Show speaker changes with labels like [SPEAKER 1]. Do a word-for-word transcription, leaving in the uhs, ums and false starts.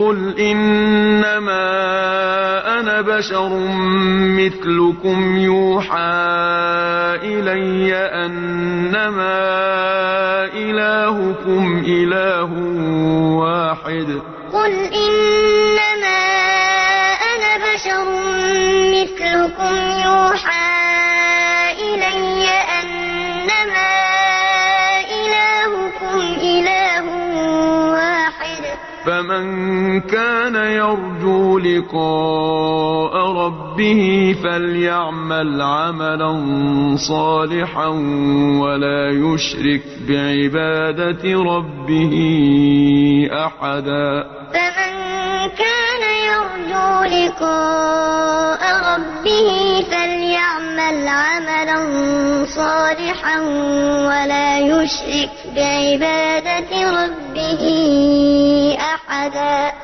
[SPEAKER 1] قل إنما أنا بشر مثلكم يوحى إلي أنما إلهكم إله واحد
[SPEAKER 2] قل إنما أنا بشر مثلكم يوحى إلي أنما إلهكم إله واحد
[SPEAKER 1] فمن كان يرجو لقاء ربه فليعمل عملا صالحا ولا يشرك بعبادة ربه أحدا
[SPEAKER 2] فمن كان يرجو لقاء ربه فليعمل عملا صالحا ولا يشرك بعبادة ربه أحدا